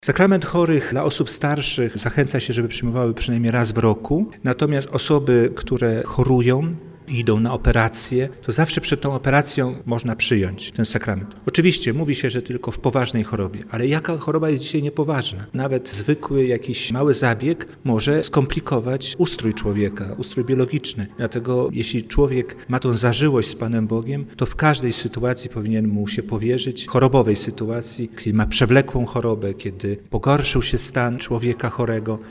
Sakrament chorych dla osób starszych zachęca się, żeby przyjmowały przynajmniej raz w roku, natomiast osoby, które chorują, idą na operację, to zawsze przed tą operacją można przyjąć ten sakrament. Oczywiście mówi się, że tylko w poważnej chorobie, ale jaka choroba jest dzisiaj niepoważna? Nawet zwykły jakiś mały zabieg może skomplikować ustrój człowieka, ustrój biologiczny. Dlatego jeśli człowiek ma tą zażyłość z Panem Bogiem, to w każdej sytuacji powinien mu się powierzyć, chorobowej sytuacji, kiedy ma przewlekłą chorobę, kiedy pogorszył się stan człowieka chorego,